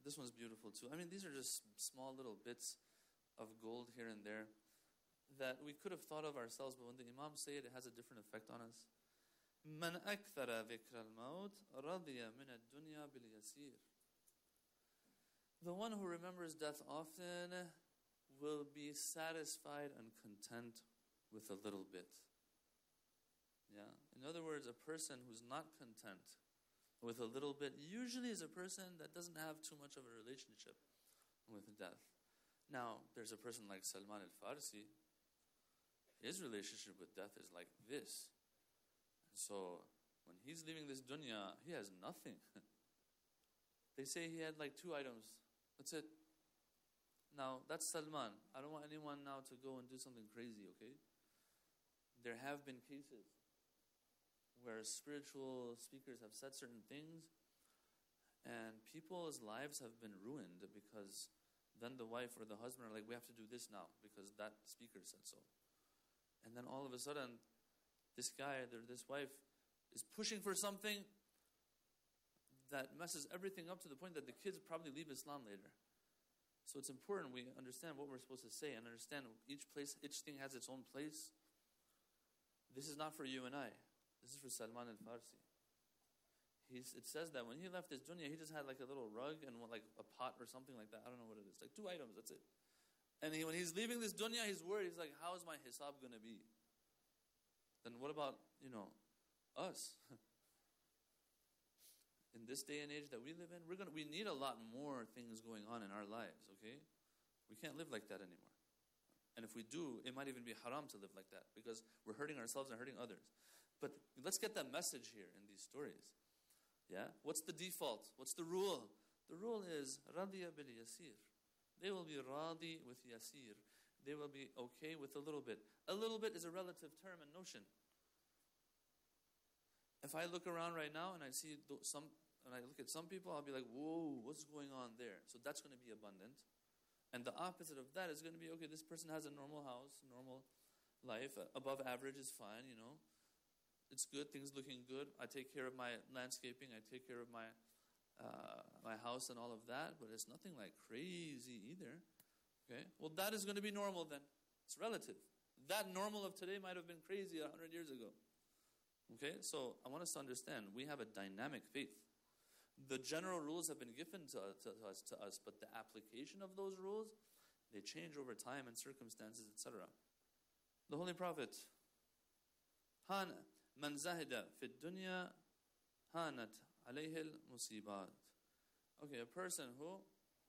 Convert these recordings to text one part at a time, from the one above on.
This one's beautiful too. I mean, these are just small little bits of gold here and there that we could have thought of ourselves, but when the Imam say it, it has a different effect on us. مَنْ أَكْثَرَ ذِكْرَ الْمَوْتِ رَضِيَ مِنَ الدُّنْيَا بِالْيَسِيرِ. The one who remembers death often will be satisfied and content with a little bit. Yeah. In other words, a person who's not content with a little bit usually is a person that doesn't have too much of a relationship with death. Now, there's a person like Salman al-Farsi. His relationship with death is like this. And so, when he's leaving this dunya, he has nothing. They say he had like 2 items. That's it. Now, that's Salman. I don't want anyone now to go and do something crazy, okay? There have been cases where spiritual speakers have said certain things and people's lives have been ruined because then the wife or the husband are like, we have to do this now because that speaker said so. And then all of a sudden, this guy or this wife is pushing for something that messes everything up to the point that the kids probably leave Islam later. So it's important we understand what we're supposed to say and understand each thing has its own place. This is not for you and I. This is for Salman al-Farsi. It says that when he left this dunya, he just had like a little rug and like a pot or something like that. I don't know what it is. Like 2 items, that's it. And when he's leaving this dunya, he's worried. He's like, how is my hisab going to be? Then what about, us? In this day and age that we live in, we need a lot more things going on in our lives, okay? We can't live like that anymore. And if we do, it might even be haram to live like that because we're hurting ourselves and hurting others. But let's get that message here in these stories. Yeah? What's the default? What's the rule? The rule is radiya bil yasir. They will be radi with yasir. They will be okay with a little bit. A little bit is a relative term and notion. If I look around right now and I see and I look at some people, I'll be like, whoa, what's going on there? So that's going to be abundant. And the opposite of that is going to be, okay, this person has a normal house, normal life, above average is fine, It's good, things looking good. I take care of my landscaping, I take care of my house and all of that, but it's nothing like crazy either. Okay? Well, that is going to be normal then. It's relative. That normal of today might have been crazy 100 years ago. Okay? So I want us to understand, we have a dynamic faith. The general rules have been given to us, but the application of those rules, they change over time and circumstances, etc. The Holy Prophet, man zahida fi dunya hanat alayhi al-musibat. Okay, a person who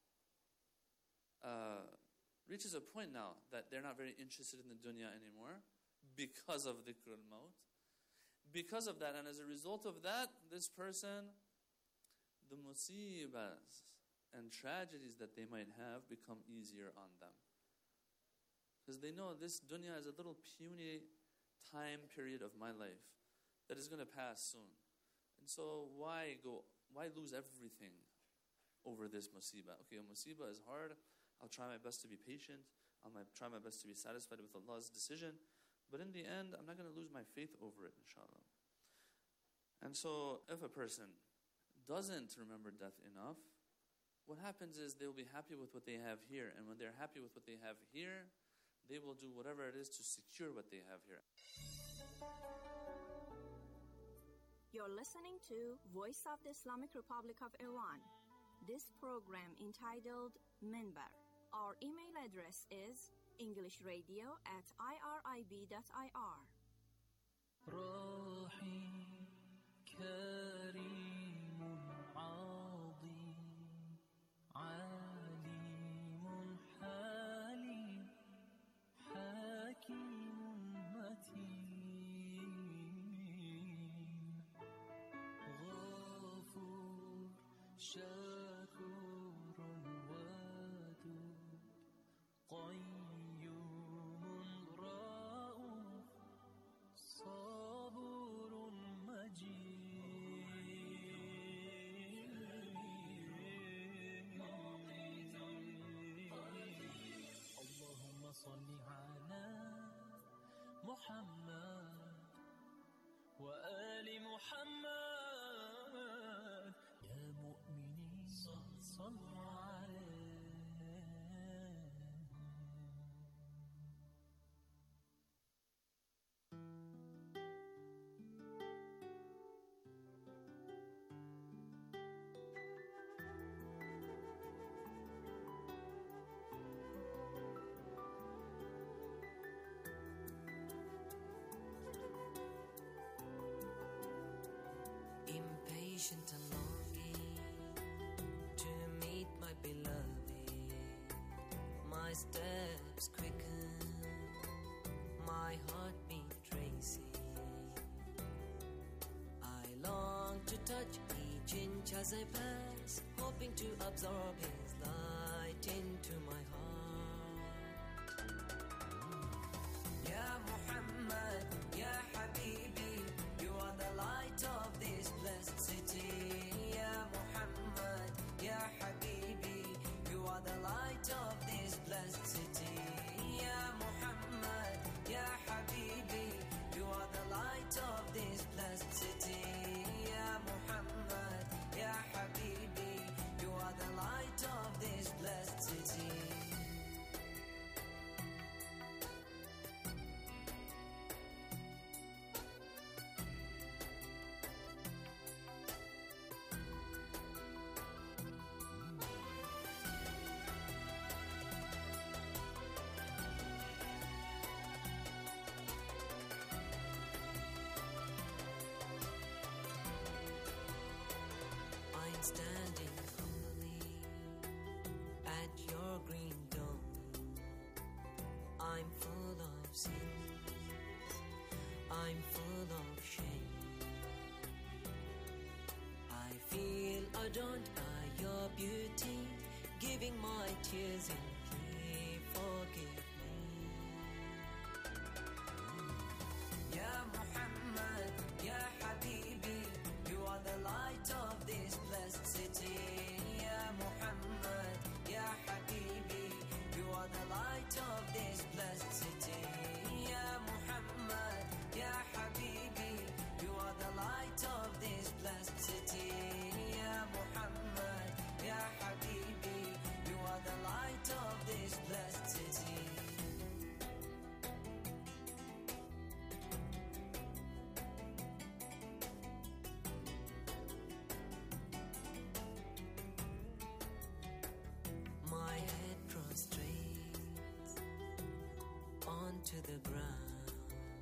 reaches a point now that they're not very interested in the dunya anymore because of dhikr al-maut. Because of that, and as a result of that, this person, the musibas and tragedies that they might have become easier on them. Because they know this dunya is a little puny time period of my life that is going to pass soon. And so why lose everything over this musibah? Okay, a musibah is hard. I'll try my best to be patient. I'll try my best to be satisfied with Allah's decision. But in the end, I'm not going to lose my faith over it, inshallah. And so if a person doesn't remember death enough, what happens is they'll be happy with what they have here. And when they're happy with what they have here, they will do whatever it is to secure what they have here. You're listening to Voice of the Islamic Republic of Iran. This program entitled Minbar. Our email address is englishradio@irib.ir. رحيم كريم عظيم عليم حليم حكيم متين غفور شكور ودود قيوم رؤوف صبور مجيد اللهم صل على محمد وآل محمد يا مؤمنين صلوا patient and longing to meet my beloved. My steps quicken, my heartbeat racing. I long to touch each inch as I pass, hoping to absorb his light into my heart. Ya Muhammad, Ya Habibi, you are the light of this blessed city. Ya Muhammad, Ya Habibi, you are the light of this blessed city. Ya Muhammad, Ya Habibi, you are the light of this blessed city. Ya Muhammad, Ya Habibi, you are the light of this blessed city. I'm standing humbly at your green dome. I'm full of sins, I'm full of shame. I feel adorned by your beauty, giving my tears in plea. Forgive me. Ya Muhammad, Ya Habibi, you are the light of this blessed city. Ya Muhammad, Ya Habibi, you are the light of this blessed city. Ya Muhammad, Ya Habibi, you are the light of this blessed city. Ya Muhammad, Ya Habibi, you are the light of this blessed city. My head prostrates onto the ground.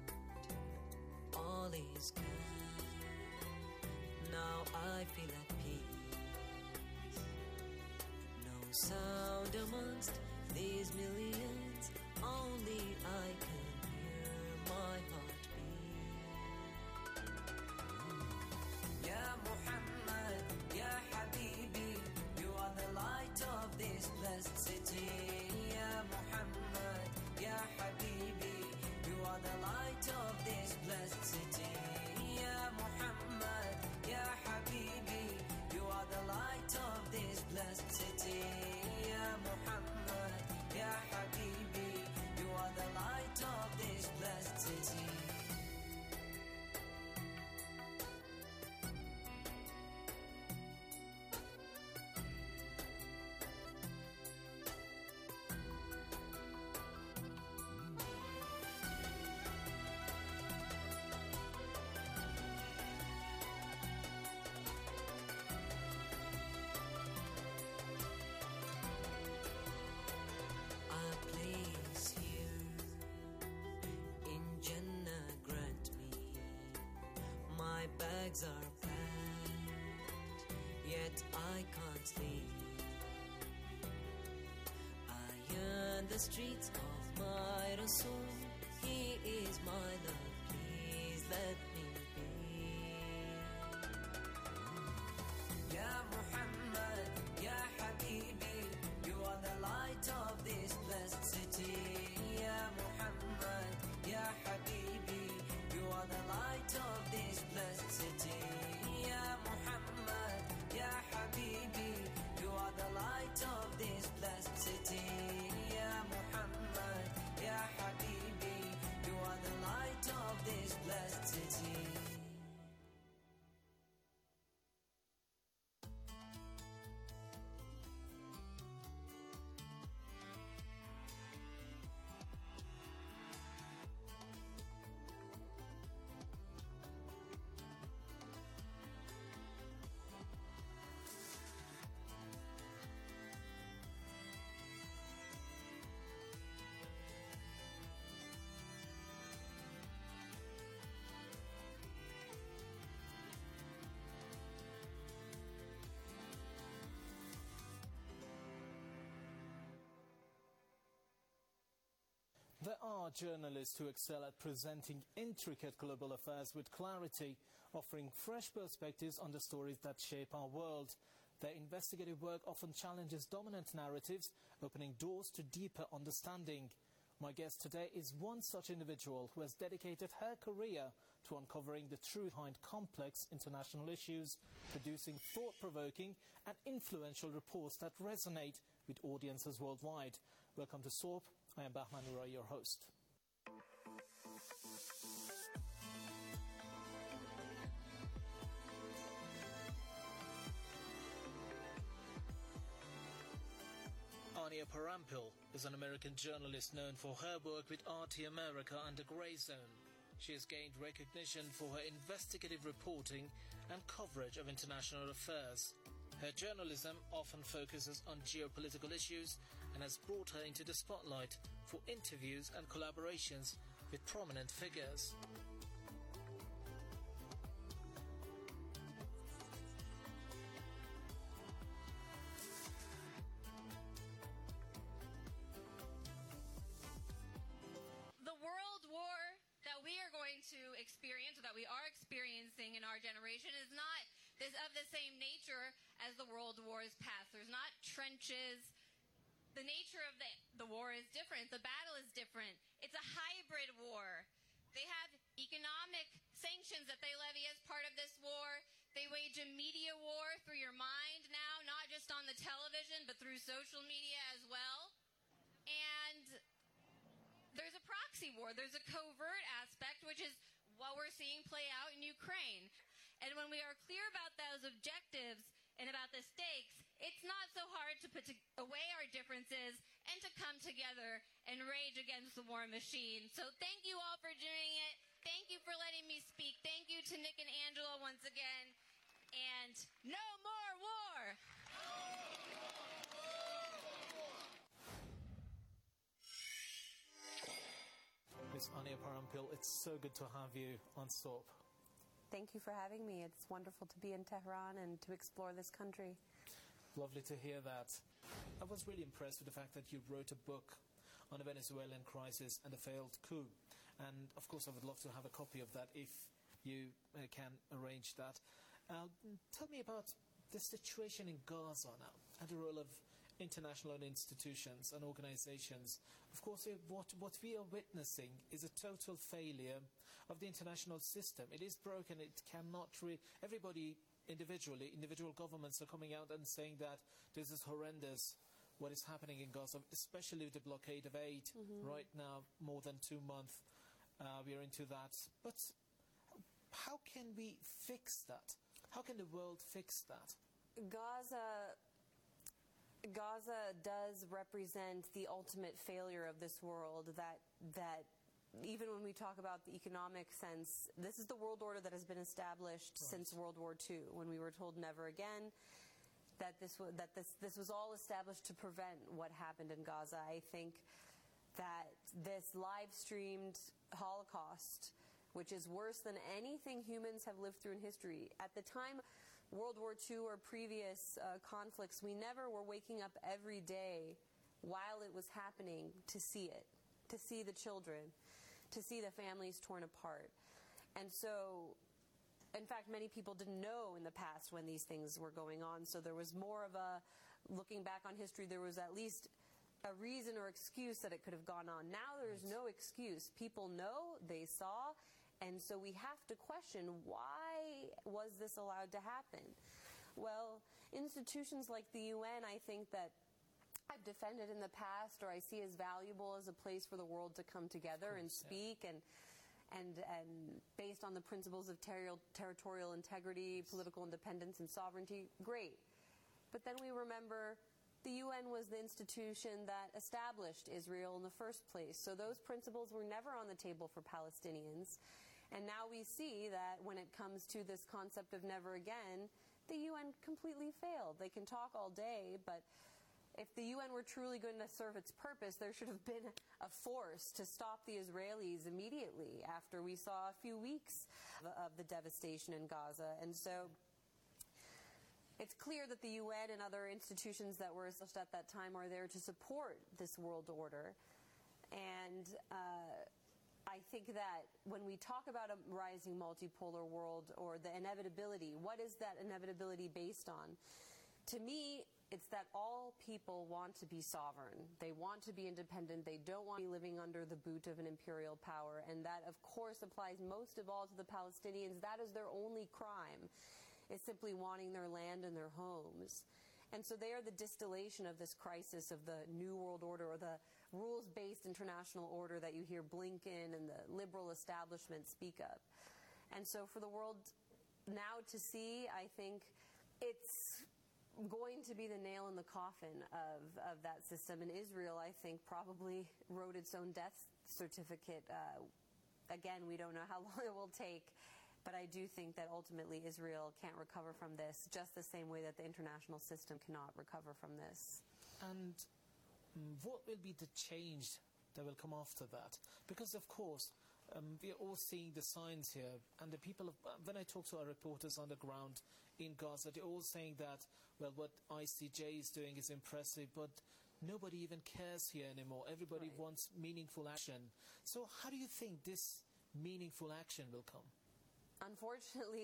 All is calm. Now I feel at peace. No sound amongst these millions. Only I can hear my heart beat. Ya Muhammad, Ya Habibi, you are the light of this blessed city. Ya Muhammad, Ya Habibi, you are the light of this blessed city. Ya Muhammad, Ya Habibi, you are the light of this blessed city. Ya Muhammad, Ya Habibi, you are the light of this blessed city. A place here in Jannah grant me. My bags are packed, yet I can't sleep. I yearn the streets of my Rasul. He is my love, please let me be. Ya Muhammad, Ya Habibi, you are the light of this blessed city. Ya Muhammad, Ya Habibi, you are the light of this blessed city. Ya Muhammad, Ya Habibi, you are the light of this blessed city. Ya Muhammad, Ya Habibi, you are the light of this blessed city. are journalists who excel at presenting intricate global affairs with clarity, offering fresh perspectives on the stories that shape our world. Their investigative work often challenges dominant narratives, opening doors to deeper understanding. My guest today is one such individual who has dedicated her career to uncovering the truth behind complex international issues, producing thought-provoking and influential reports that resonate with audiences worldwide. Welcome to SOAP. I am Bahman Ura, your host. Ania Parampil is an American journalist known for her work with RT America and The Grey Zone. She has gained recognition for her investigative reporting and coverage of international affairs. Her journalism often focuses on geopolitical issues and has brought her into the spotlight for interviews and collaborations with prominent figures. The world war that we are going to experience, or that we are experiencing in our generation, is not of the same nature as the world wars past. There's not trenches. The nature of the war is different. The battle is different. It's a hybrid war. They have economic sanctions that they levy as part of this war. They wage a media war through your mind now, not just on the television, but through social media as well. And there's a proxy war. There's a covert aspect, which is what we're seeing play out in Ukraine. And when we are clear about those objectives and about the stakes, it's not so hard to put away our differences and to come together and rage against the war machine. So thank you all for doing it. Thank you for letting me speak. Thank you to Nick and Angela once again. And no more war! Miss Ania Parampil, it's so good to have you on SOAP. Thank you for having me. It's wonderful to be in Tehran and to explore this country. Lovely to hear that. I was really impressed with the fact that you wrote a book on the Venezuelan crisis and the failed coup. And, of course, I would love to have a copy of that if you can arrange that. Tell me about the situation in Gaza now and the role of international institutions and organizations. Of course, what we are witnessing is a total failure of the international system. It is broken. It cannot everybody individual governments are coming out and saying that this is horrendous, what is happening in Gaza, especially with the blockade of aid right now, more than 2 months. We are into that. But how can we fix that? How can the world fix that? Gaza does represent the ultimate failure of this world, that even when we talk about the economic sense, this is the world order that has been established since World War II, when we were told never again, that this was all established to prevent what happened in Gaza. I think that this live-streamed Holocaust, which is worse than anything humans have lived through in history, at the time World War II or previous conflicts, we never were waking up every day while it was happening to see it, to see the children, to see the families torn apart. And so, in fact, many people didn't know in the past when these things were going on, so there was more of a, looking back on history, there was at least a reason or excuse that it could have gone on. Now there's no excuse. People know, they saw, and so we have to question, why was this allowed to happen? Well, institutions like the UN, I think that I've defended in the past, or I see as valuable as a place for the world to come together and speak, and based on the principles of territorial integrity, political independence, and sovereignty, great. But then we remember the UN was the institution that established Israel in the first place. So those principles were never on the table for Palestinians. And now we see that when it comes to this concept of never again, the UN completely failed. They can talk all day, but if the UN were truly going to serve its purpose, there should have been a force to stop the Israelis immediately after we saw a few weeks of the devastation in Gaza. And so it's clear that the UN and other institutions that were established at that time are there to support this world order. And I think that when we talk about a rising multipolar world or the inevitability, what is that inevitability based on? To me, it's that all people want to be sovereign. They want to be independent. They don't want to be living under the boot of an imperial power. And that, of course, applies most of all to the Palestinians. That is their only crime, is simply wanting their land and their homes. And so they are the distillation of this crisis of the New World Order, or the rules-based international order that you hear Blinken and the liberal establishment speak of. And so for the world now to see, I think it's going to be the nail in the coffin of that system. And Israel, I think, probably wrote its own death certificate. Again, we don't know how long it will take. But I do think that ultimately Israel can't recover from this, just the same way that the international system cannot recover from this. And what will be the change that will come after that? Because, of course, we are all seeing the signs here. And the people, when I talk to our reporters on the ground in Gaza, they're all saying that, well, what ICJ is doing is impressive, but nobody even cares here anymore. Everybody wants meaningful action. So how do you think this meaningful action will come? Unfortunately,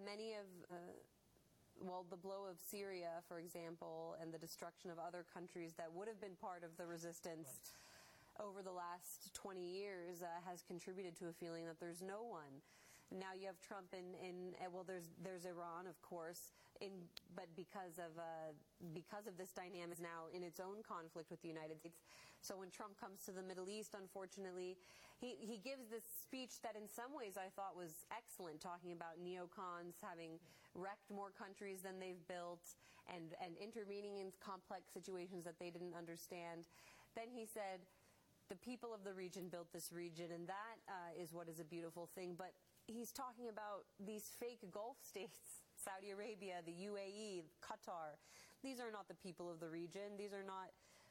the blow of Syria, for example, and the destruction of other countries that would have been part of the resistance over the last 20 years has contributed to a feeling that there's no one. Now you have Trump there's Iran, of course, but because of this dynamic now in its own conflict with the United States. So when Trump comes to the Middle East, unfortunately, he gives this speech that in some ways I thought was excellent, talking about neocons having wrecked more countries than they've built and intervening in complex situations that they didn't understand. Then he said, the people of the region built this region, and that is what is a beautiful thing. But he's talking about these fake Gulf states, Saudi Arabia, the UAE, Qatar. These are not the people of the region. These are not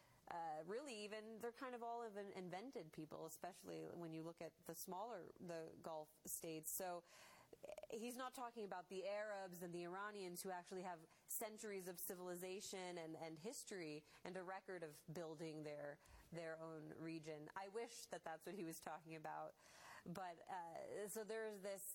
they're kind of all of an invented people, especially when you look at the Gulf states. So he's not talking about the Arabs and the Iranians who actually have centuries of civilization and history and a record of building their own region. I wish that that's what he was talking about. But so there's this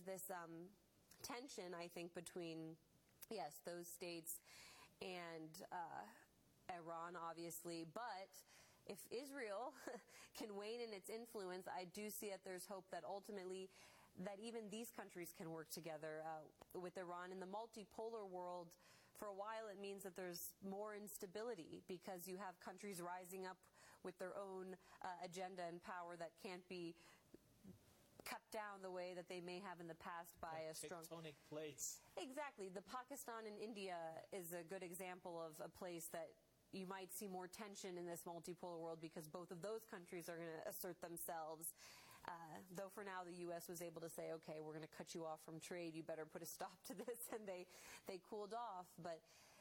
tension, I think, between, yes, those states and Iran, obviously. But if Israel can wane in its influence, I do see that there's hope that ultimately that even these countries can work together with Iran. In the multipolar world, for a while it means that there's more instability because you have countries rising up with their own agenda and power that can't be cut down the way that they may have in the past by a strong tectonic plates. Exactly. The Pakistan and India is a good example of a place that you might see more tension in this multipolar world because both of those countries are going to assert themselves. Though for now the U.S. was able to say, okay, we're going to cut you off from trade, you better put a stop to this, and they cooled off. But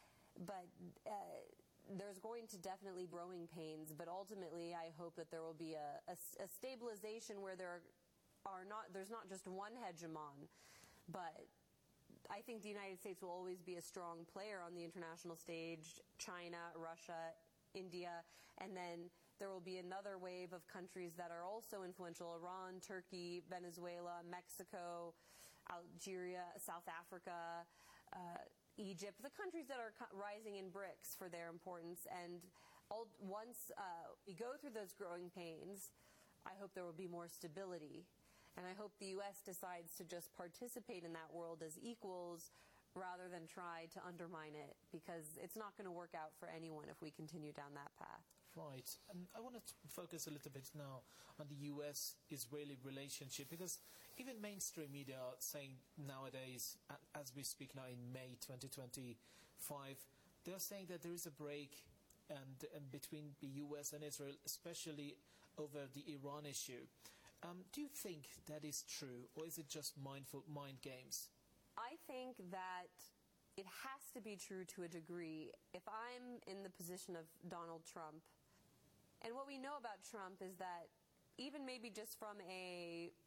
there's going to definitely growing pains, but ultimately I hope that there will be a stabilization where there's not just one hegemon, but I think the United States will always be a strong player on the international stage, China, Russia, India, and then there will be another wave of countries that are also influential: Iran, Turkey, Venezuela, Mexico, Algeria, South Africa, Egypt, the countries that are rising in BRICS for their importance. And once we go through those growing pains, I hope there will be more stability. And I hope the U.S. decides to just participate in that world as equals rather than try to undermine it, because it's not going to work out for anyone if we continue down that path. Right. And I want to focus a little bit now on the US-Israeli relationship, because even mainstream media are saying nowadays, as we speak now in May 2025, they're saying that there is a break and between the US and Israel, especially over the Iran issue. Do you think that is true, or is it just mind games? I think that it has to be true to a degree. If I'm in the position of Donald Trump, and what we know about Trump is that even maybe just from a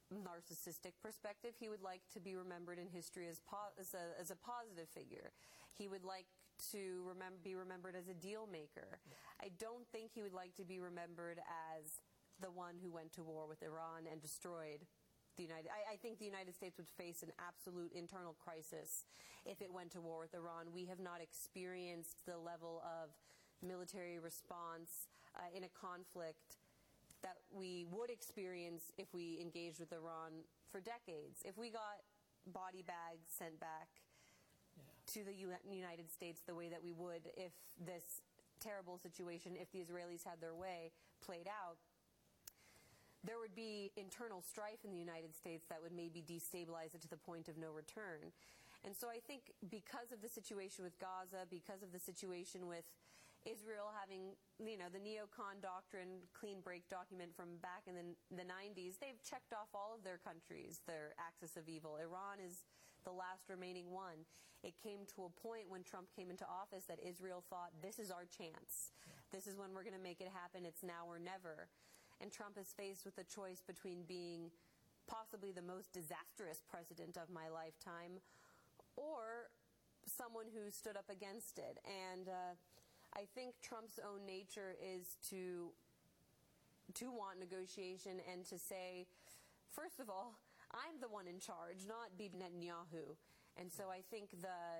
narcissistic perspective, he would like to be remembered in history as a positive figure. He would like to be remembered as a deal maker. I don't think he would like to be remembered as the one who went to war with Iran and destroyed the United. I think the United States would face an absolute internal crisis if it went to war with Iran. We have not experienced the level of military response in a conflict that we would experience if we engaged with Iran for decades. If we got body bags sent back to the United States the way that we would if this terrible situation, if the Israelis had their way, played out, there would be internal strife in the United States that would maybe destabilize it to the point of no return. And so I think because of the situation with Gaza, because of the situation with Israel having, the neocon doctrine, clean break document from back in the 90s, they've checked off all of their countries, their axis of evil. Iran is the last remaining one. It came to a point when Trump came into office that Israel thought, this is our chance. This is when we're going to make it happen. It's now or never. And Trump is faced with a choice between being possibly the most disastrous president of my lifetime or someone who stood up against it. And I think Trump's own nature is to want negotiation and to say, first of all, I'm the one in charge, not Bibi Netanyahu. And so I think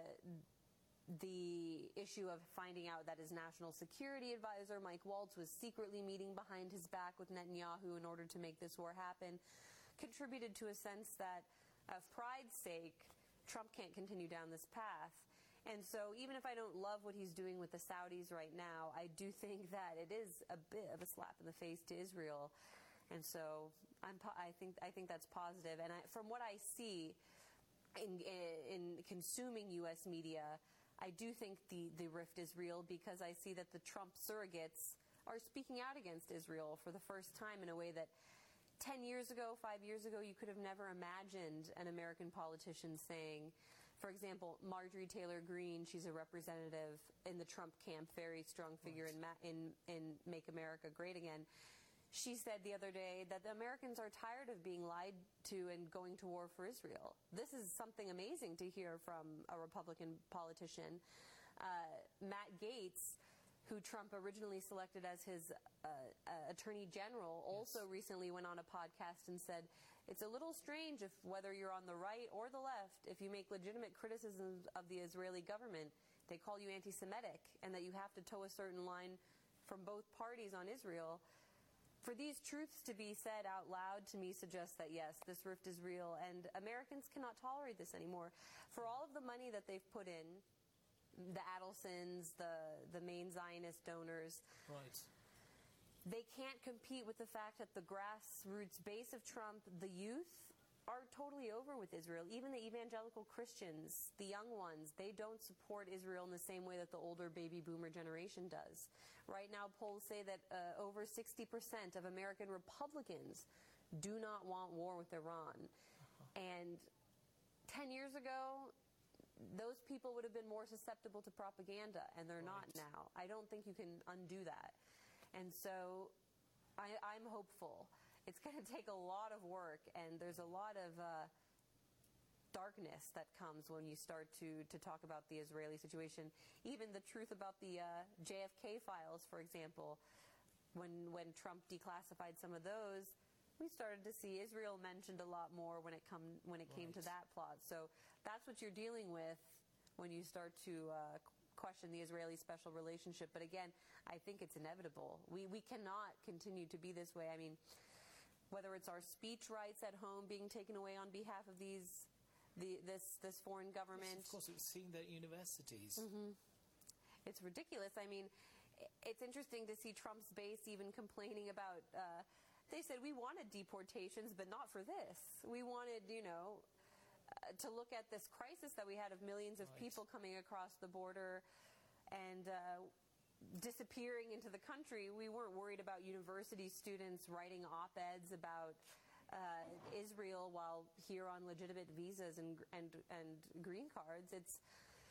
the issue of finding out that his national security advisor, Mike Waltz, was secretly meeting behind his back with Netanyahu in order to make this war happen contributed to a sense that, of pride's sake, Trump can't continue down this path. And so even if I don't love what he's doing with the Saudis right now, I do think that it is a bit of a slap in the face to Israel. And so I think that's positive. And from what I see in consuming U.S. media, I do think the rift is real because I see that the Trump surrogates are speaking out against Israel for the first time in a way that 10 years ago, 5 years ago, you could have never imagined an American politician saying. For example, Marjorie Taylor Greene, she's a representative in the Trump camp, very strong figure in Make America Great Again. She said the other day that the Americans are tired of being lied to and going to war for Israel. This is something amazing to hear from a Republican politician. Matt Gaetz, who Trump originally selected as his attorney general, also recently went on a podcast and said, it's a little strange if whether you're on the right or the left, if you make legitimate criticisms of the Israeli government, they call you anti-Semitic and that you have to toe a certain line from both parties on Israel. For these truths to be said out loud to me suggests that, yes, this rift is real and Americans cannot tolerate this anymore. For all of the money that they've put in, the Adelsons, the main Zionist donors, right, they can't compete with the fact that the grassroots base of Trump, the youth, are totally over with Israel. Even the evangelical Christians, the young ones, they don't support Israel in the same way that the older baby boomer generation does. Right now, polls say that over 60% of American Republicans do not want war with Iran. And 10 years ago, those people would have been more susceptible to propaganda, and they're not now. I don't think you can undo that. And so I'm hopeful. It's going to take a lot of work, and there's a lot of darkness that comes when you start to talk about the Israeli situation. Even the truth about the JFK files, for example, when Trump declassified some of those, we started to see Israel mentioned a lot more when it came to that plot. So that's what you're dealing with when you start to question the Israeli special relationship. But again, I think it's inevitable. We cannot continue to be this way. I mean, whether it's our speech rights at home being taken away on behalf of this foreign government. Yes, of course, we've seen that at universities. Mm-hmm. It's ridiculous. I mean, it's interesting to see Trump's base even complaining about. They said we wanted deportations, but not for this. We wanted, to look at this crisis that we had of millions of people coming across the border and disappearing into the country. We weren't worried about university students writing op-eds about Israel while here on legitimate visas and green cards. It's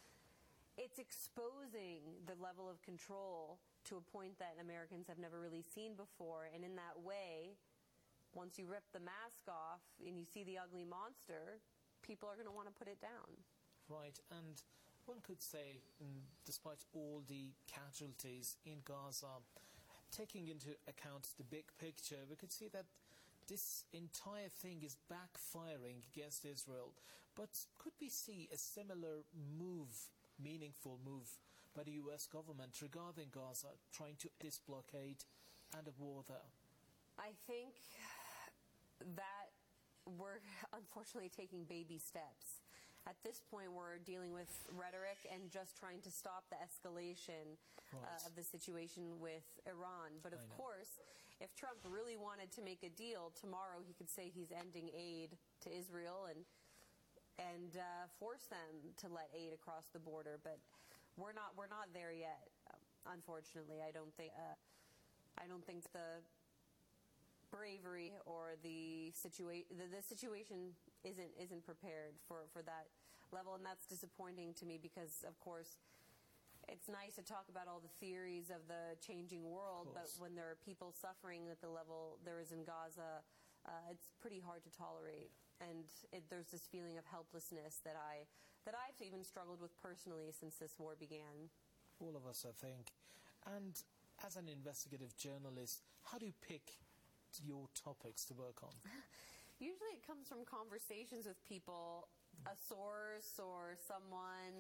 exposing the level of control to a point that Americans have never really seen before, and in that way, once you rip the mask off and you see the ugly monster, people are going to want to put it down. Right, and one could say, despite all the casualties in Gaza, taking into account the big picture, we could see that this entire thing is backfiring against Israel. But could we see a similar move, meaningful move, by the US government regarding Gaza, trying to end this blockade and a war there? I think that we're unfortunately taking baby steps. At this point, we're dealing with rhetoric and just trying to stop the escalation of the situation with Iran. But of course, if Trump really wanted to make a deal, tomorrow he could say he's ending aid to Israel and force them to let aid across the border. But we're not there yet. Unfortunately, I don't think the bravery or the situation isn't prepared for that level, and that's disappointing to me because, of course, it's nice to talk about all the theories of the changing world, but when there are people suffering at the level there is in Gaza, it's pretty hard to tolerate, and there's this feeling of helplessness that I've even struggled with personally since this war began. All of us, I think. And as an investigative journalist, how do you pick your topics to work on? Usually it comes from conversations with people, a source or someone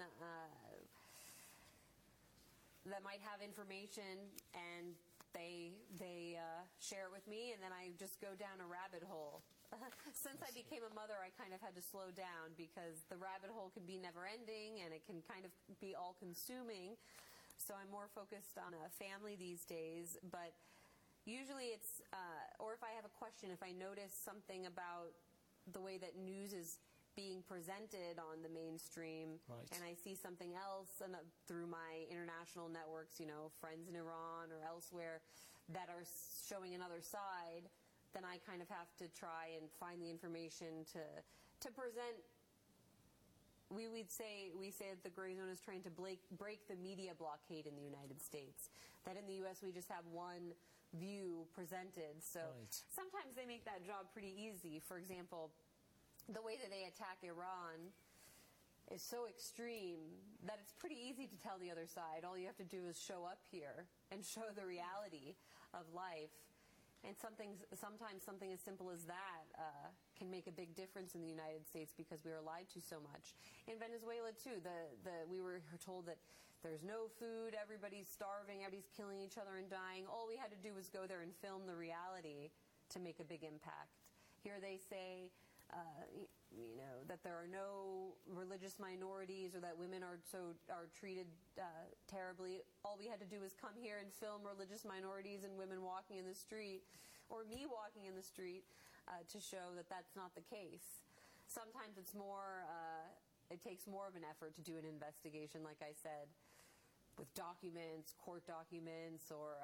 that might have information, and they share it with me, and then I just go down a rabbit hole. Since I became a mother, I kind of had to slow down because the rabbit hole can be never-ending and it can kind of be all-consuming. So I'm more focused on a family these days, but usually it's, or if I have a question, if I notice something about the way that news is being presented on the mainstream, and I see something else through my international networks, friends in Iran or elsewhere, that are showing another side, then I kind of have to try and find the information to present. We say that the gray zone is trying to break the media blockade in the United States. That in the U.S. we just have one view presented. So sometimes they make that job pretty easy. For example, the way that they attack Iran is so extreme that it's pretty easy to tell the other side. All you have to do is show up here and show the reality of life. And sometimes something as simple as that can make a big difference in the United States because we are lied to so much. In Venezuela, too, we were told that there's no food, everybody's starving, everybody's killing each other and dying. All we had to do was go there and film the reality to make a big impact. Here they say, that there are no religious minorities or that women are treated terribly. All we had to do was come here and film religious minorities and women walking in the street, or me walking in the street, to show that that's not the case. Sometimes it's more, it takes more of an effort to do an investigation, like I said, with documents, court documents, or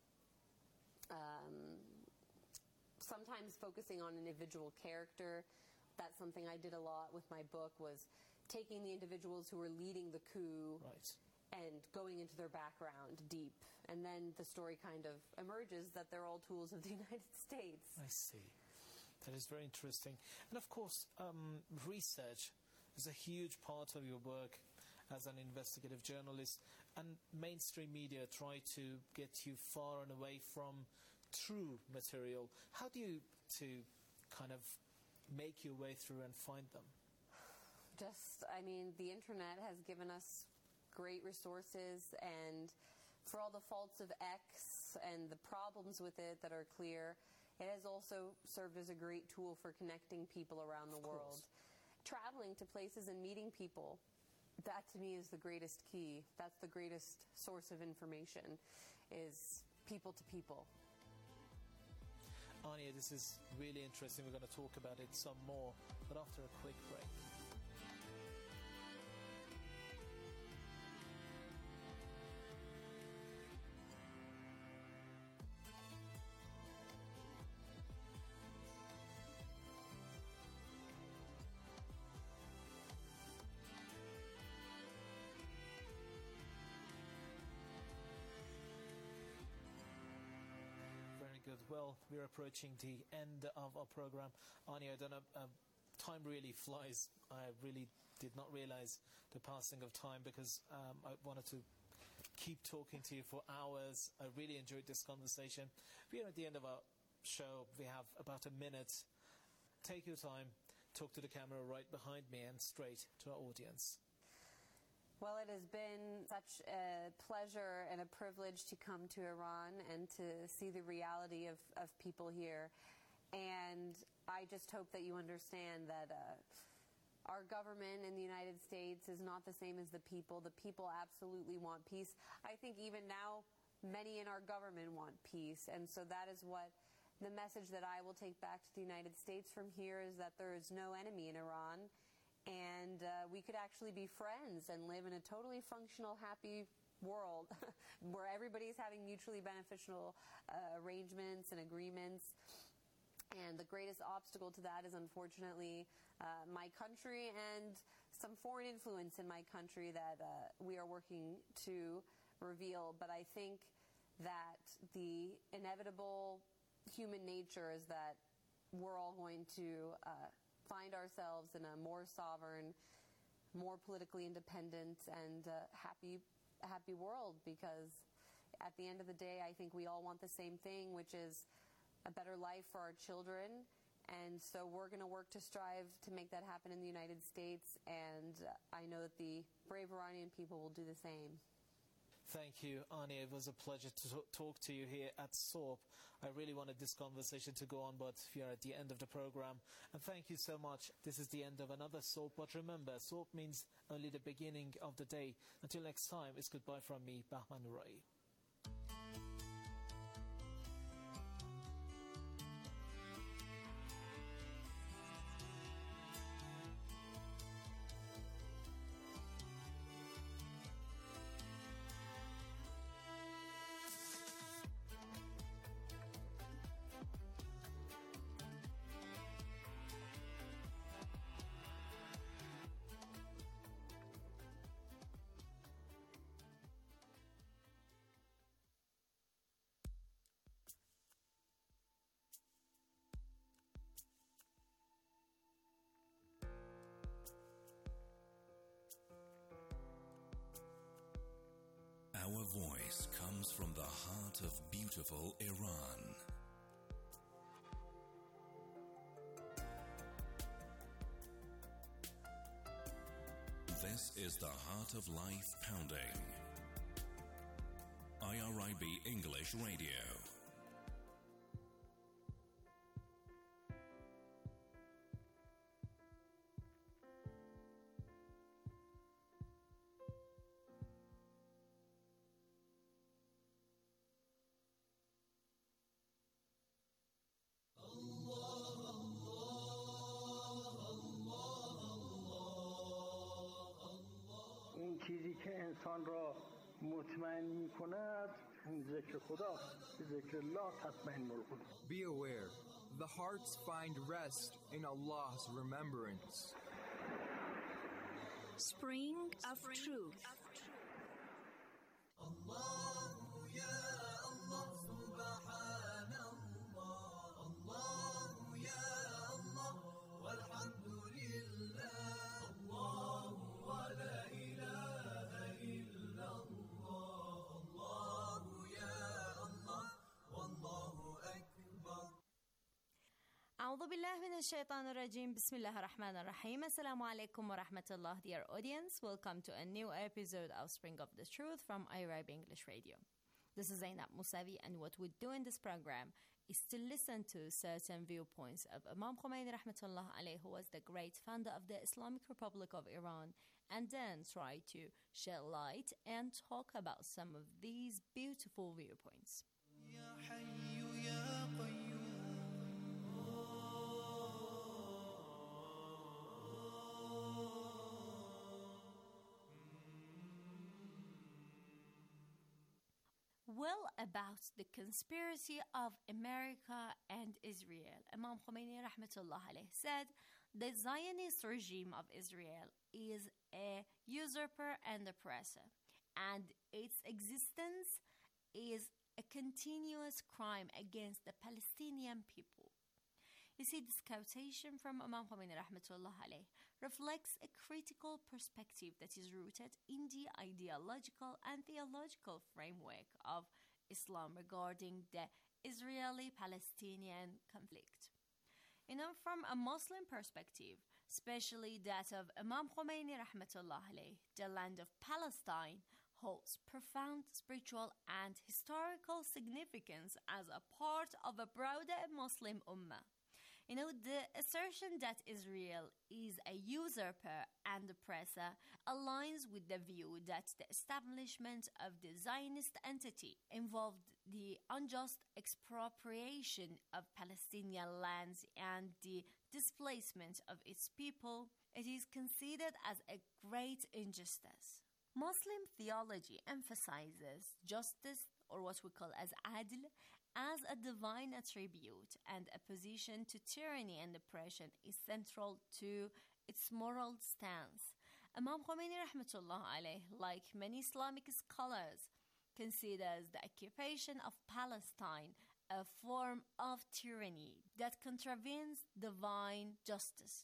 sometimes focusing on an individual character. That's something I did a lot with my book, was taking the individuals who were leading the coup and going into their background deep. And then the story kind of emerges that they're all tools of the United States. I see. That is very interesting. And of course, research is a huge part of your work as an investigative journalist. And mainstream media try to get you far and away from true material. How do you kind of make your way through and find them? The internet has given us great resources, and for all the faults of X and the problems with it that are clear, it has also served as a great tool for connecting people around the world. Traveling to places and meeting people, that to me is the greatest key. That's the greatest source of information, is people to people. Ania, this is really interesting. We're going to talk about it some more, but after a quick break. Well, we're approaching the end of our program. Anya, I don't know, time really flies. I really did not realize the passing of time because I wanted to keep talking to you for hours. I really enjoyed this conversation. We're at the end of our show. We have about a minute. Take your time, talk to the camera right behind me and straight to our audience. Well, it has been such a pleasure and a privilege to come to Iran and to see the reality of people here. And I just hope that you understand that our government in the United States is not the same as the people. The people absolutely want peace. I think even now, many in our government want peace. And so that is what the message that I will take back to the United States from here is that there is no enemy in Iran. And we could actually be friends and live in a totally functional, happy world where everybody's having mutually beneficial arrangements and agreements. And the greatest obstacle to that is, unfortunately, my country and some foreign influence in my country that we are working to reveal. But I think that the inevitable human nature is that we're all going to find ourselves in a more sovereign, more politically independent, and happy world, because at the end of the day, I think we all want the same thing, which is a better life for our children. And so we're going to work to strive to make that happen in the United States, and I know that the brave Iranian people will do the same. Thank you, Anya. It was a pleasure to talk to you here at SORP. I really wanted this conversation to go on, but we are at the end of the program. And thank you so much. This is the end of another SORP. But remember, SORP means only the beginning of the day. Until next time, it's goodbye from me, Bahman Rai. Our voice comes from the heart of beautiful Iran. This is the Heart of Life Pounding. IRIB English Radio. چیزی که انسان را مطمئن می‌کند ذکر خداست. ذکر الله تطمئن القلوب. Be aware, the hearts find rest in Allah's remembrance. Spring of Truth. أعوذ بالله من الشيطان الرجيم بسم الله الرحمن الرحيم السلام عليكم ورحمة الله. Dear audience, welcome to a new episode of Spring of the Truth from IRIB English Radio. This is Zainab Musavi, and what we do in this program is to listen to certain viewpoints of Imam Khomeini rahmatullah alayhi, who was the great founder of the Islamic Republic of Iran, and then try to shed light and talk about some of these beautiful viewpoints. Well, about the conspiracy of America and Israel, Imam Khomeini rahmatullah alayh said, the Zionist regime of Israel is a usurper and oppressor, and its existence is a continuous crime against the Palestinian people. You see, this quotation from Imam Khomeini rahmatullah alayh reflects a critical perspective that is rooted in the ideological and theological framework of Islam regarding the Israeli-Palestinian conflict. From a Muslim perspective, especially that of Imam Khomeini rahmatullah alayh, the land of Palestine holds profound spiritual and historical significance as a part of a broader Muslim ummah. The assertion that Israel is a usurper and oppressor aligns with the view that the establishment of the Zionist entity involved the unjust expropriation of Palestinian lands and the displacement of its people. It is considered as a great injustice. Muslim theology emphasizes justice, or what we call as adl, as a divine attribute, and opposition to tyranny and oppression is central to its moral stance. Imam Khomeini rahmatullah alayh, like many Islamic scholars, considers the occupation of Palestine a form of tyranny that contravenes divine justice.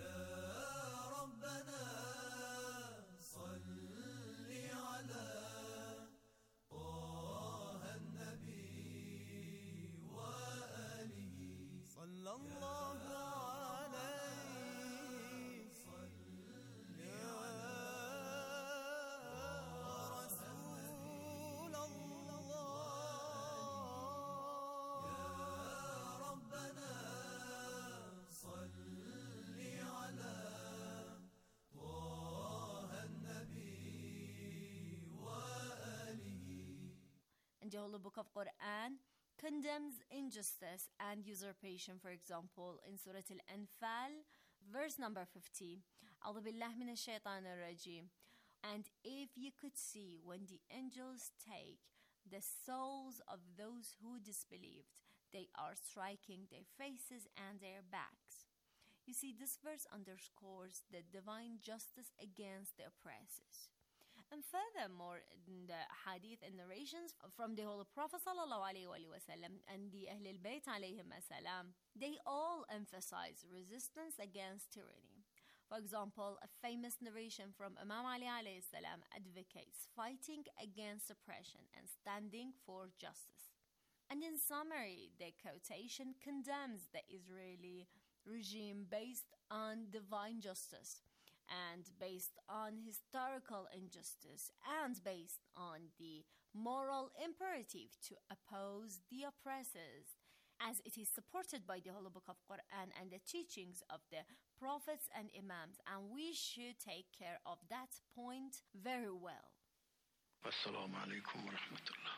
And the Holy Book of Quran condemns injustice and usurpation, for example, in Surah Al-Anfal, verse number 50. أعوذ بالله من الشيطان الرجيم. And if you could see when the angels take the souls of those who disbelieved, they are striking their faces and their backs. You see, this verse underscores the divine justice against the oppressors. And furthermore, in the hadith and narrations from the Holy Prophet ﷺ and the Ahl al-Bayt alayhim, they all emphasize resistance against tyranny. For example, a famous narration from Imam Ali alayhi salam advocates fighting against oppression and standing for justice. And in summary, the quotation condemns the Israeli regime based on divine justice, and based on historical injustice, and based on the moral imperative to oppose the oppressors, as it is supported by the Holy Book of Quran and the teachings of the prophets and imams, and we should take care of that point very well. Assalamu alaikum wa rahmatullah.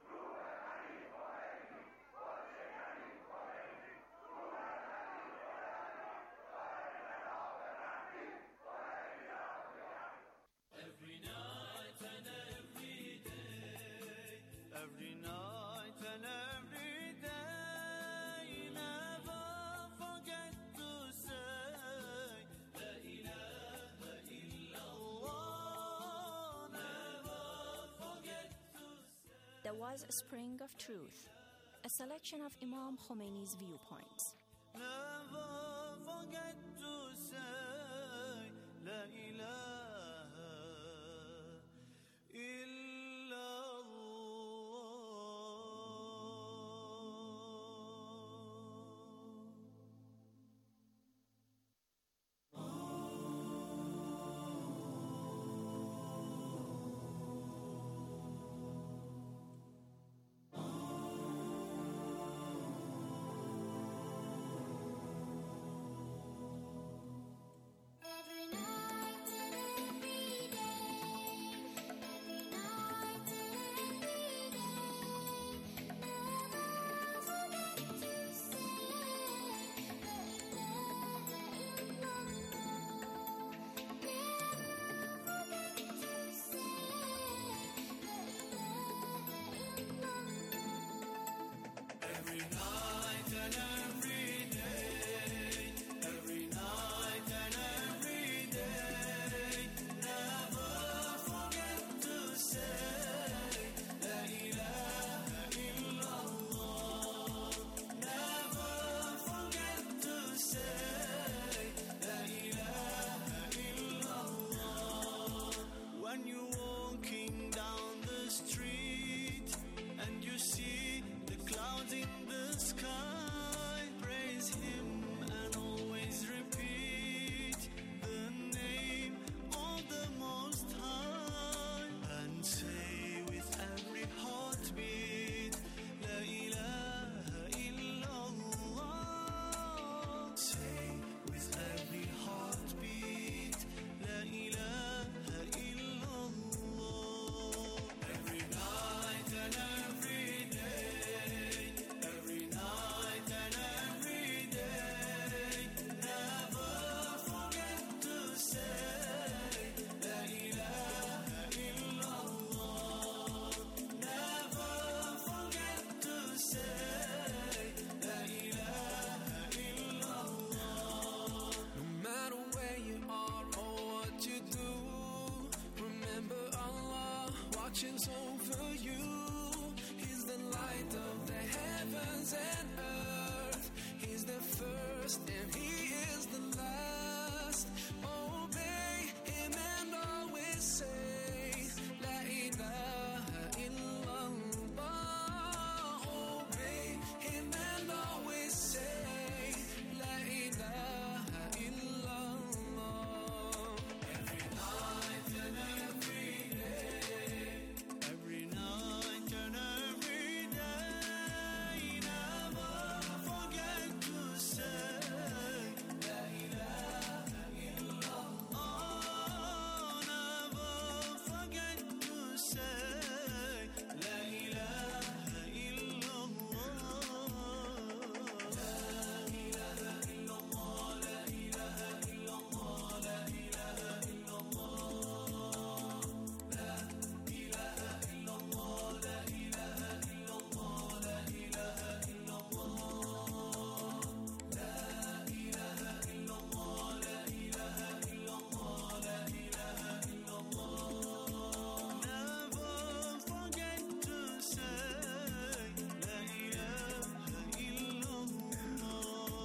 There was a spring of truth, a selection of Imam Khomeini's viewpoints. Never forget to say La ilaha illallah. watches over you. He's the light of the heavens and earth. He's the first and he is the last. Obey him and always say, La ilaha illallah. Obey him and always say, La ilaha illallah. Every night and every day, every night and every day, never forget to say La ilaha illallah. Never forget to say La ilaha illallah. La ilaha illallah, la ilaha illallah, la ilaha illallah. La ilaha illallah, la ilaha illallah, la ilaha illallah. La ilaha illallah, la ilaha illallah, la ilaha illallah. Never forget to say La ilaha illallah.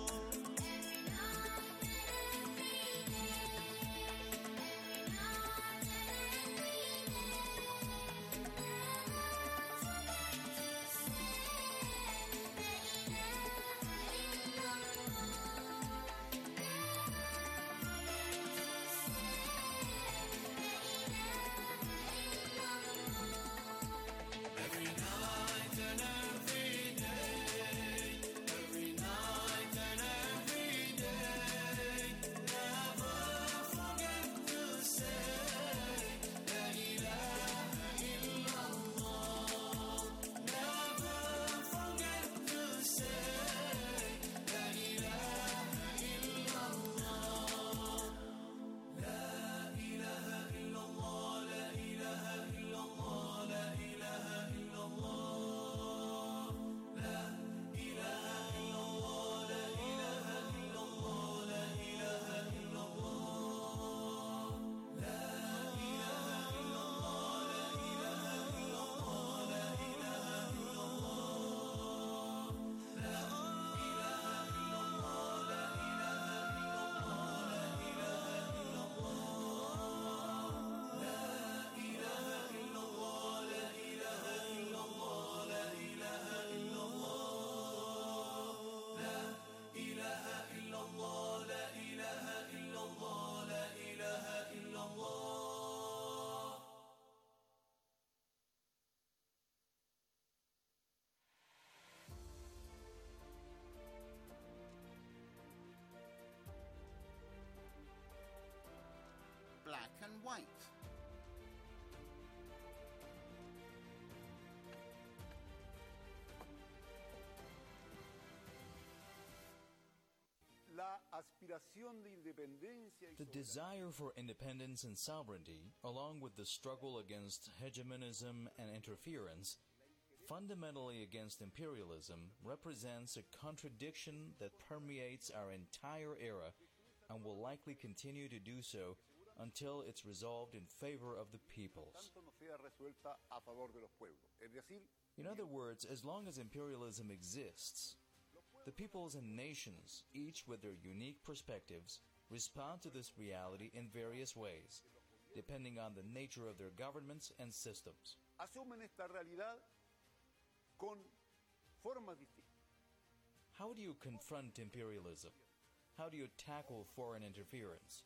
Every night and every day, every night and every day, never forget to say La ilaha illallah. Never forget to say La ilaha illallah. La ilaha illallah, la ilaha illallah, la ilaha illallah. La ilaha illallah, la ilaha illallah, la ilaha illallah. La ilaha illallah, la ilaha illallah, la ilaha illallah. La ilaha illallah, la ilaha illallah, la ilaha illallah. La ilaha illallah, la ilaha illallah, la ilaha illallah. La ilaha illallah, la ilaha illallah, la ilaha illallah. Black and white. The desire for independence and sovereignty, along with the struggle against hegemonism and interference, fundamentally against imperialism, represents a contradiction that permeates our entire era and will likely continue to do so until it's resolved in favor of the peoples. In other words, as long as imperialism exists, the peoples and nations, each with their unique perspectives, respond to this reality in various ways, depending on the nature of their governments and systems. How do you confront imperialism? How do you tackle foreign interference?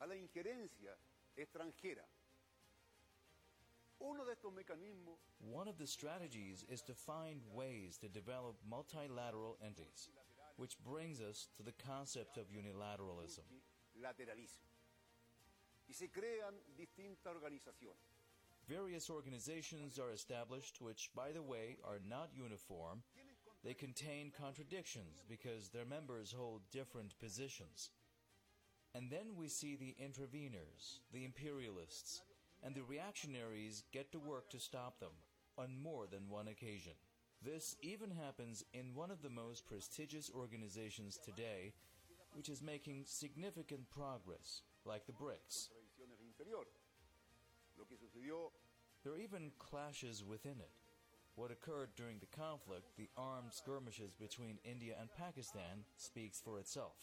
One of the strategies is to find ways to develop multilateral entities, which brings us to the concept of unilateralism. Various organizations are established which, by the way, are not uniform. They contain contradictions because their members hold different positions. And then we see the interveners, the imperialists, and the reactionaries get to work to stop them on more than one occasion. This even happens in one of the most prestigious organizations today, which is making significant progress, like the BRICS. There are even clashes within it. What occurred during the conflict, the armed skirmishes between India and Pakistan, speaks for itself.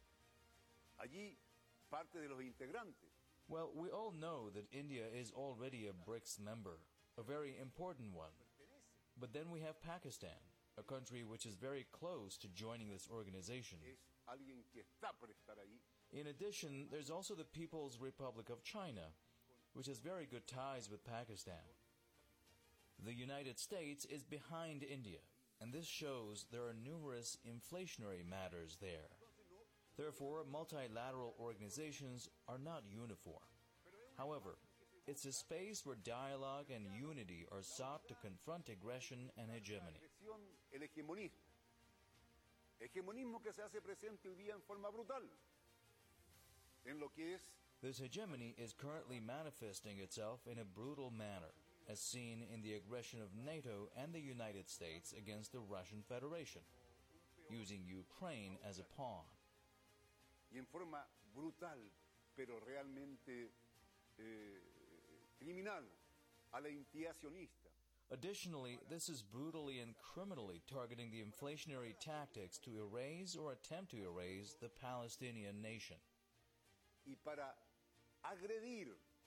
Allí, parte de los integrantes. Well, we all know that India is already a BRICS member, a very important one. But then we have Pakistan, a country which is very close to joining this organization. Alguien que está por estar ahí. In addition, there's also the People's Republic of China, which has very good ties with Pakistan. The United States is behind India, and this shows there are numerous inflationary matters there. Therefore, multilateral organizations are not uniform. However, it's a space where dialogue and unity are sought to confront aggression and hegemony. El hegemonismo. Hegemonismo que se hace presente hoy día en forma brutal. En lo que es This hegemony is currently manifesting itself in a brutal manner, as seen in the aggression of NATO and the United States against the Russian Federation, using Ukraine as a pawn. y en forma brutal, pero realmente criminal, a la entidad sionista. Additionally, this is brutally and criminally targeting the inflationary tactics to erase or attempt to erase the Palestinian nation. Y para agredir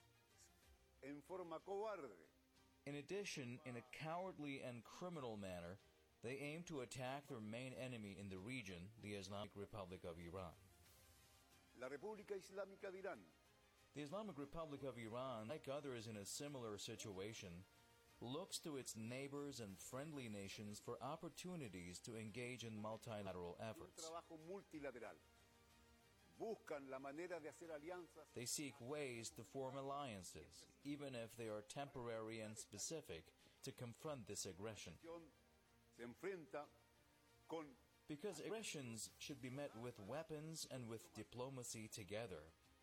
en forma cobarde. In addition, in a cowardly and criminal manner, they aim to attack their main enemy in the region, the Islamic Republic of Iran. La República Islámica de Irán. The Islamic Republic of Iran, like others in a similar situation, looks to its neighbors and friendly nations for opportunities to engage in multilateral efforts. Un trabajo multilateral. Buscan la manera de hacer alianzas. They seek ways to form alliances, even if they are temporary and specific, to confront this aggression. Se enfrenta con Because aggressions should be met with weapons and with diplomacy together.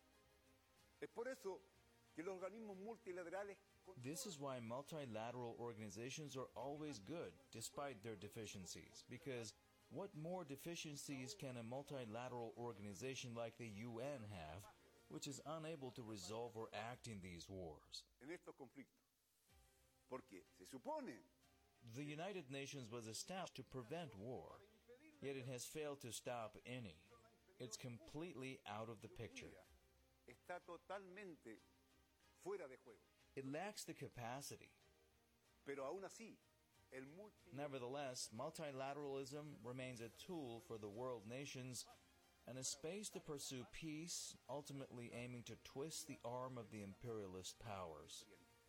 Es por eso que los organismos multilaterales. This is why multilateral organizations are always good, despite their deficiencies, because what more deficiencies can a multilateral organization like the UN have, which is unable to resolve or act in these wars? En estos conflictos. Porque se supone The United Nations was established to prevent war, yet it has failed to stop any. It's completely out of the picture. está totalmente fuera de juego. It lacks the capacity. Pero aún así, el Nevertheless, multilateralism remains a tool for the world nations and a space to pursue peace, ultimately aiming to twist the arm of the imperialist powers.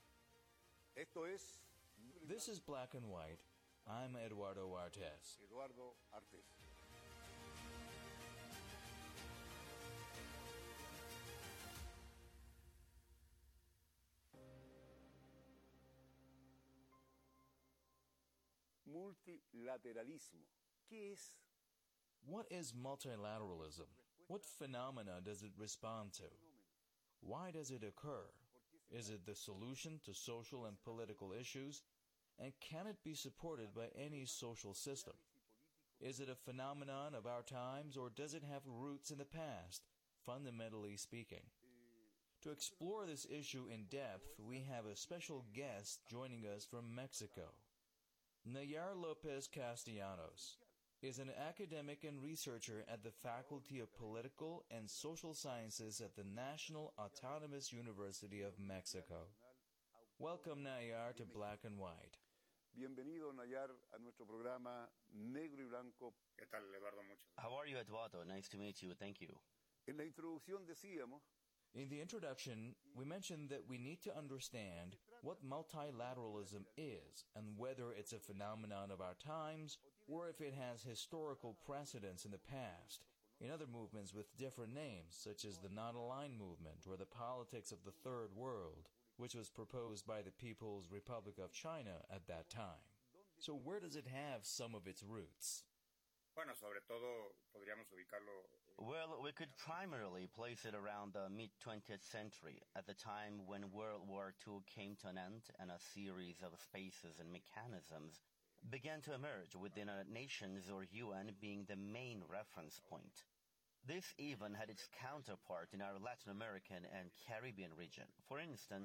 This is Black and White. I'm Eduardo Artes. Eduardo Artes. Multilateralismo. ¿Qué es? What is multilateralism? What phenomena does it respond to? Why does it occur? Is it the solution to social and political issues? And can it be supported by any social system? Is it a phenomenon of our times, or does it have roots in the past, fundamentally speaking? To explore this issue in depth, we have a special guest joining us from Mexico. Nayar Lopez Castellanos is an academic and researcher at the Faculty of Political and Social Sciences at the National Autonomous University of Mexico. Welcome, Nayar, to Black and White. Bienvenido, Nayar, a nuestro programa Negro y Blanco. ¿Qué tal, Eduardo? How are you, Eduardo? Nice to meet you. Thank you. En la introducción decíamos. In the introduction, we mentioned that we need to understand what multilateralism is and whether it's a phenomenon of our times or if it has historical precedence in the past, in other movements with different names, such as the Non-Aligned Movement or the Politics of the Third World, which was proposed by the People's Republic of China at that time. So where does it have some of its roots? Bueno, sobre todo podríamos ubicarlo. Well, we could primarily place it around the mid-20th century, at the time when World War II came to an end and a series of spaces and mechanisms began to emerge within a nations or UN being the main reference point. This even had its counterpart in our Latin American and Caribbean region. For instance,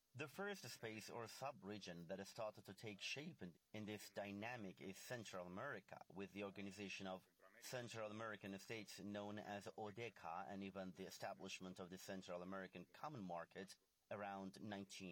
The first space or sub-region that has started to take shape in this dynamic is Central America, with the organization of Central American states known as ODECA and even the establishment of the Central American Common Market around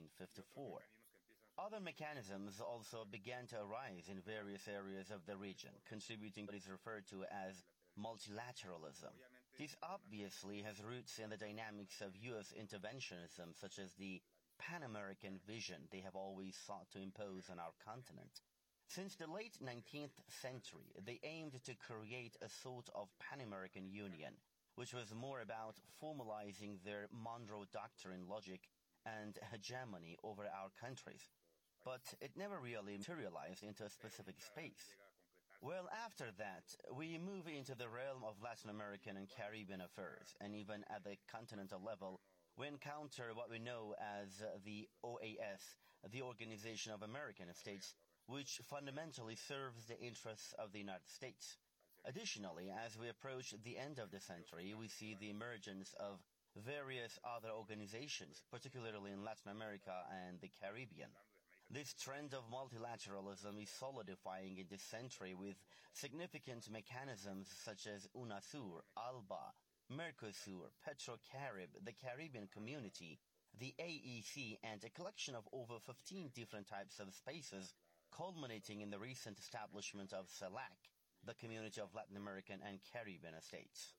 1954. Other mechanisms also began to arise in various areas of the region, contributing to what is referred to as multilateralism. This obviously has roots in the dynamics of U.S. interventionism, such as the Pan-American vision they have always sought to impose on our continent. Since the late 19th century, they aimed to create a sort of Pan-American Union, which was more about formalizing their Monroe Doctrine logic and hegemony over our countries. But it never really materialized into a specific space. Well, after that, we move into the realm of Latin American and Caribbean affairs, and even at the continental level, we encounter what we know as the OAS, the Organization of American States, which fundamentally serves the interests of the United States. Additionally, as we approach the end of the century, we see the emergence of various other organizations, particularly in Latin America and the Caribbean. This trend of multilateralism is solidifying in this century with significant mechanisms such as UNASUR, ALBA, Mercosur, PetroCarib, the Caribbean Community, the AEC, and a collection of over 15 different types of spaces, culminating in the recent establishment of CELAC, the Community of Latin American and Caribbean States.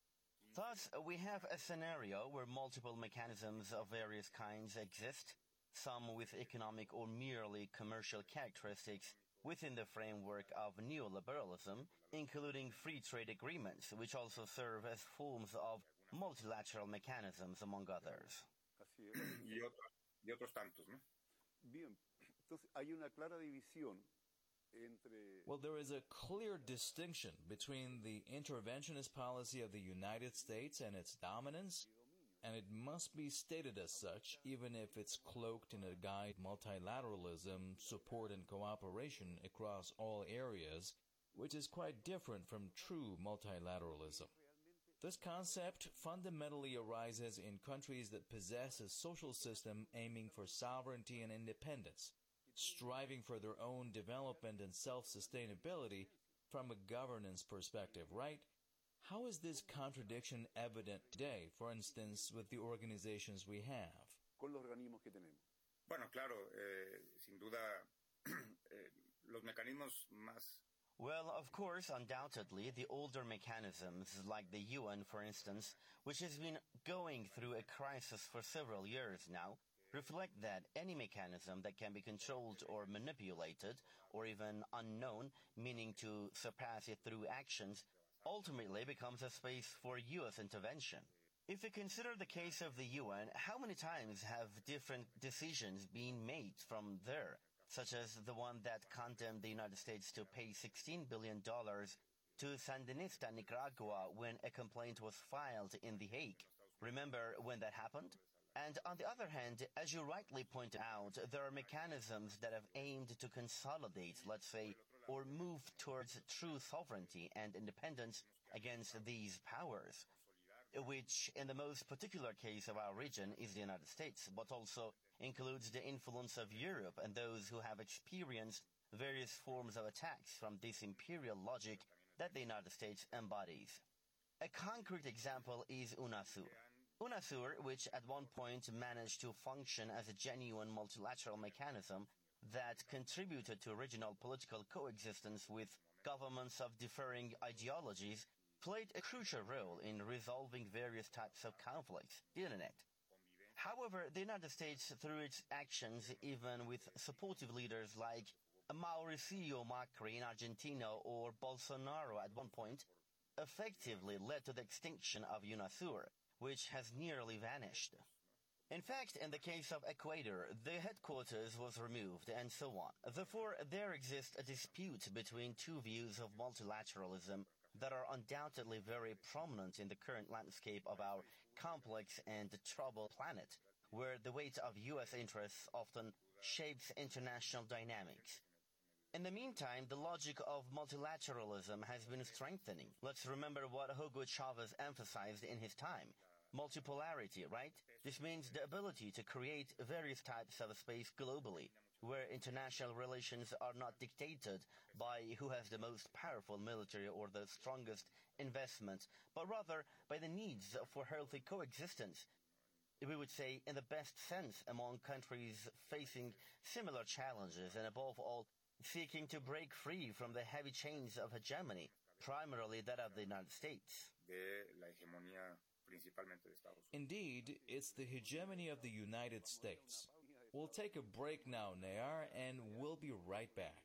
Thus, we have a scenario where multiple mechanisms of various kinds exist, some with economic or merely commercial characteristics, within the framework of neoliberalism, including free trade agreements, which also serve as forms of multilateral mechanisms, among others. Así es. Y otros tantos, ¿no? Bien, entonces hay una clara división entre... Well, there is a clear distinction between the interventionist policy of the United States and its dominance, and it must be stated as such, even if it's cloaked in a guise of multilateralism, support, and cooperation across all areas, which is quite different from true multilateralism. This concept fundamentally arises in countries that possess a social system aiming for sovereignty and independence, striving for their own development and self-sustainability from a governance perspective, right? How is this contradiction evident today, for instance, with the organizations we have? Con los organismos que tenemos. Bueno, claro, sin duda, los mecanismos más... Well, of course, undoubtedly, the older mechanisms, like the UN, for instance, which has been going through a crisis for several years now, reflect that any mechanism that can be controlled or manipulated, or even unknown, meaning to surpass it through actions, ultimately becomes a space for U.S. intervention. If we consider the case of the UN, how many times have different decisions been made from there, such as the one that condemned the United States to pay $16 billion to Sandinista Nicaragua when a complaint was filed in The Hague? Remember when that happened? And on the other hand, as you rightly point out, there are mechanisms that have aimed to consolidate, let's say, or move towards true sovereignty and independence against these powers, which in the most particular case of our region is the United States, but also includes the influence of Europe and those who have experienced various forms of attacks from this imperial logic that the United States embodies. A concrete example is UNASUR. UNASUR, which at one point managed to function as a genuine multilateral mechanism that contributed to regional political coexistence with governments of differing ideologies, played a crucial role in resolving various types of conflicts, didn't it? However, the United States, through its actions, even with supportive leaders like Mauricio Macri in Argentina or Bolsonaro at one point, effectively led to the extinction of UNASUR, which has nearly vanished. In fact, in the case of Ecuador, the headquarters was removed and so on. Therefore, there exists a dispute between two views of multilateralism that are undoubtedly very prominent in the current landscape of our complex and troubled planet, where the weight of U.S. interests often shapes international dynamics. In the meantime, the logic of multilateralism has been strengthening. Let's remember what Hugo Chavez emphasized in his time. multipolarity, right? This means the ability to create various types of space globally, where international relations are not dictated by who has the most powerful military or the strongest investment, but rather by the needs for healthy coexistence, we would say in the best sense, among countries facing similar challenges and above all seeking to break free from the heavy chains of hegemony, primarily that of the United States. Indeed, it's the hegemony of the United States. We'll take a break now, Nayar, and we'll be right back.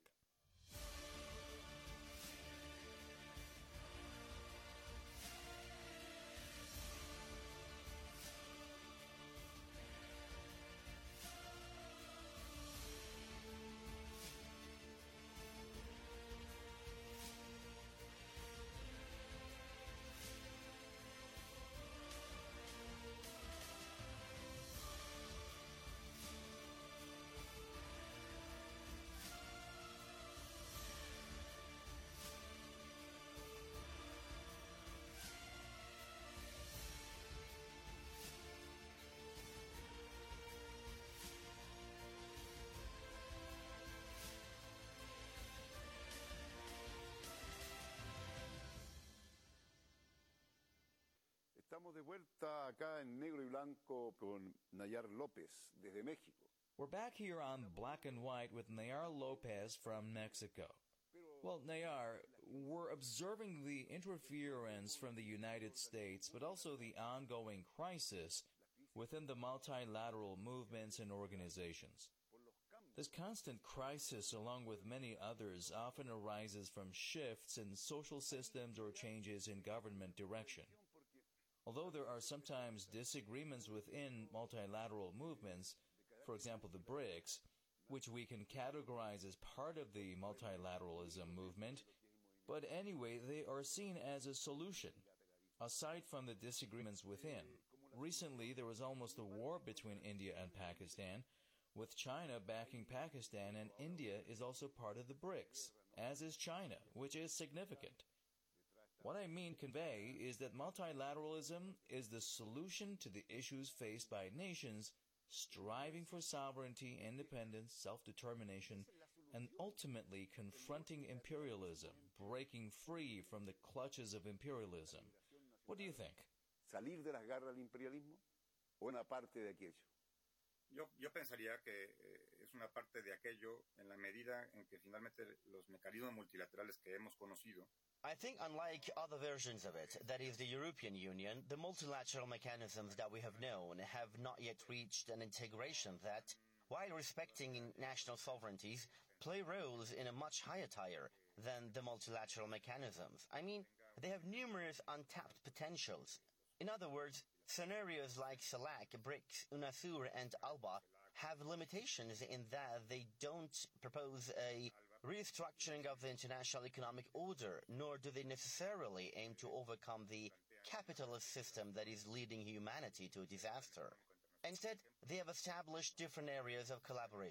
Estamos de vuelta acá en Negro y Blanco con Nayar López desde México. We're back here on Black and White with Nayar Lopez from Mexico. Well, Nayar, we're observing the interference from the United States, but also the ongoing crisis within the multilateral movements and organizations. This constant crisis, along with many others, often arises from shifts in social systems or changes in government direction. Although there are sometimes disagreements within multilateral movements, for example the BRICS, which we can categorize as part of the multilateralism movement, but anyway, they are seen as a solution, aside from the disagreements within. Recently, there was almost a war between India and Pakistan, with China backing Pakistan, and India is also part of the BRICS, as is China, which is significant. What I mean to convey is that multilateralism is the solution to the issues faced by nations striving for sovereignty, independence, self-determination, and ultimately confronting imperialism, breaking free from the clutches of imperialism. What do you think? ¿Salir de las garras del imperialismo o una parte de aquello? Yo pensaría que es una parte de aquello en la medida en que finalmente los mecanismos multilaterales que hemos conocido. I think unlike other versions of it, that is the European Union, the multilateral mechanisms that we have known have not yet reached an integration that, while respecting national sovereignties, play roles in a much higher tier than the multilateral mechanisms. I mean, they have numerous untapped potentials. In other words, scenarios like CELAC, BRICS, UNASUR, and ALBA have limitations in that they don't propose a restructuring of the international economic order, nor do they necessarily aim to overcome the capitalist system that is leading humanity to a disaster. Instead, they have established different areas of collaboration.